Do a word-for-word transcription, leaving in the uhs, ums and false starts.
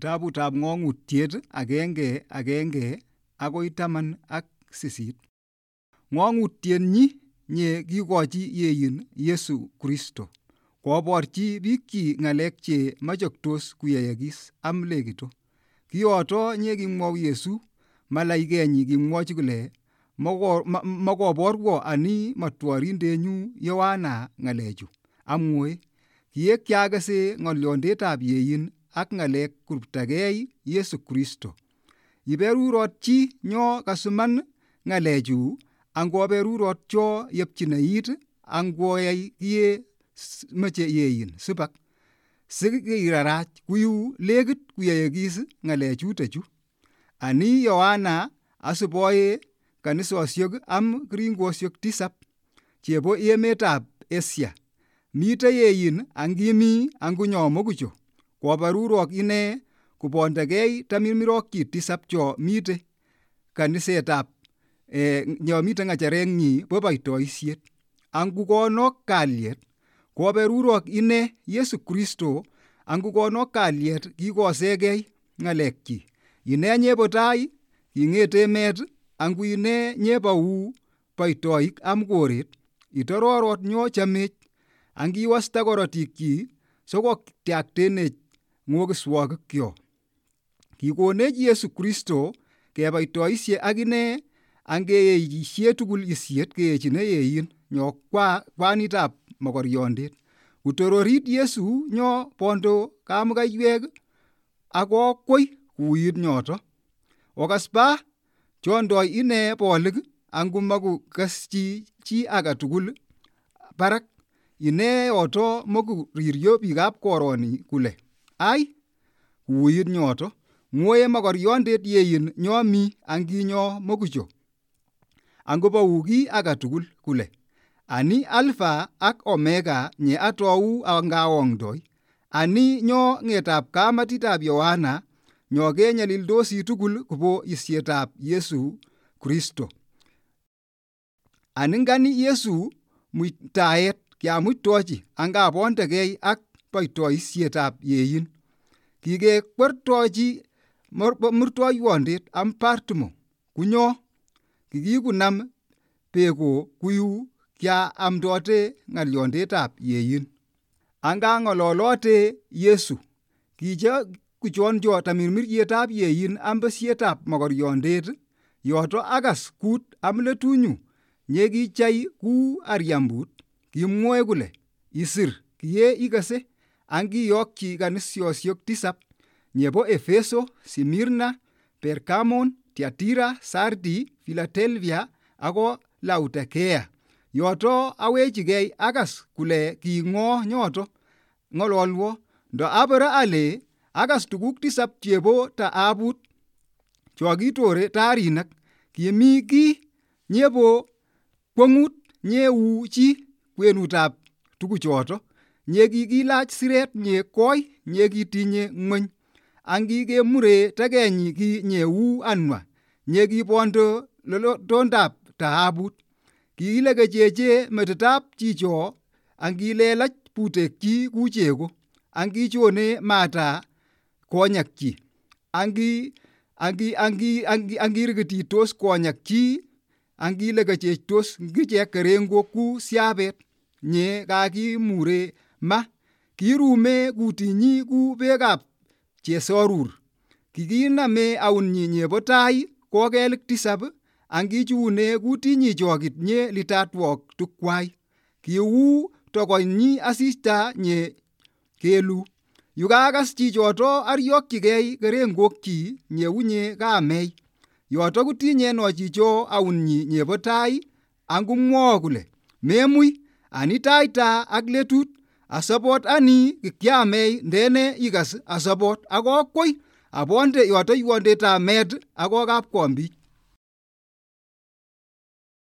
Kitabutab Ng'ong'utiet agenge agenge akoi taman ak sisit. Ng'ong'utienyi nye kikochi yeyin Yesu Kristo koborchi biikchi ng'alek che machoktos kuyayagis am lekito. Kiyoto nye kimwou Yesu malaikenyi kimwochi kole makoborwo ani matworindenyu Yohana ng'alechu amwoe. Kiek kiakase ng'olyondetab yeyin ak ng'alek kuruptagei Yesu Kristo. Iberurot chi nyo kasuman ng'alechu angoberurot cho yepchineit angoyai kiye meche yeyin sibak sikirarach kuyu legit kuyayagis ng'alechutochu. Ani Yohana asiboe kanisosiek am keringosiek tisap chebo emetab Asia. Mite yeyin angimi angunyo mokucho koberurok ine kubondagei tamirmirokchi tisap cho mite kanisetab e, nyo mite ng'achereng'yi bo boitoisiet. Angukonok kalyet koberurok ine Yesu Kristo angukonok kalyet kikosegei ng'alekchi. Ine nyebo tai king'ete met angu ine nyebau boitoik am koret itororot nyo chamech angiwasta korotikchi sokotyaktενech ng'okiswokikyo. Kikonech Yesu Kristo keboitoisie akine angeyeishe tugul isiet keechine yeyin nyo kwa kwanitab mokoriondet. Kutororit Yesu nyo bondo kamukaiywek akokwei kuuit nyoto. Okasba chondoi ine bolik angumakukaschi chi age tugul barak. Ine yoto mokuriryo biikab koroni kule ai kuuit nyoto ng'oe mokoriondet yeyin nyo mi anginyo mokucho angobou ki age tugul kule ani Alpha ak Omega nye atou angawongdoi. Ani nyo ng'etab kamatitab Yohana nyo kenyalildosi tugul kubo isietab Yesu Kristo. Ani ngani Yesu muitaet kiamuitochi angabondagei ak boitoisietab yeyin. Kikekwertochi murtoiwondet am Patmo kunyo kikikunam beko kuyu kiaamdote ng'olyondetab yeyin. Angang'ololote Yesu kiche kuchonjo tamirmiryetab yeyin am besietab mokoriondet yoto akas kut am letunyu nye kichai ku ariambut kimwoe kule isir kiye ikase angiyokchi kanisosiek tisap nyebo Efeso, Simirna, Pergamon, Tiatira, Sardi, Philadelphia ako Laodikea. Yoto awechigei akas kule king'o nyoto ng'ololwo ndo abore ale akas tuguk tisap chebo taabut cho kitore tarinak kimi ki nyebo kwong'ut nyeu chi kwenutab tuguchoto nye kikilach siret nye koi nye kitinye ng'weny angikemure tegenyi ki nyeu anwa nye kibondo lolotondab taabut kiilekecheche metitab chicho angilelach butekchi ku chego angichone mata konyekchi angi angi angi angi angirikititos konyekchi angilekechechtos ngichek kerengok ku siabet nye kakimure ma kirume kutinyi ku bekab chesorur kikiname aunyi nyebo tai kokelik tisap angichune kutinyi chokit nye litatwok tukwai kiu tokonyi asista nye kelu. Yukakas chichoto aryokyigei kerengokchi nyeunye kamei. Yoto kutinye no chicho aunyi nyebo tai angumwoo kule memui ani taita ak letut asopot ani kikyamei ndene ikas asopot akokwei abonde yoto yuondetab met ako kapkombich.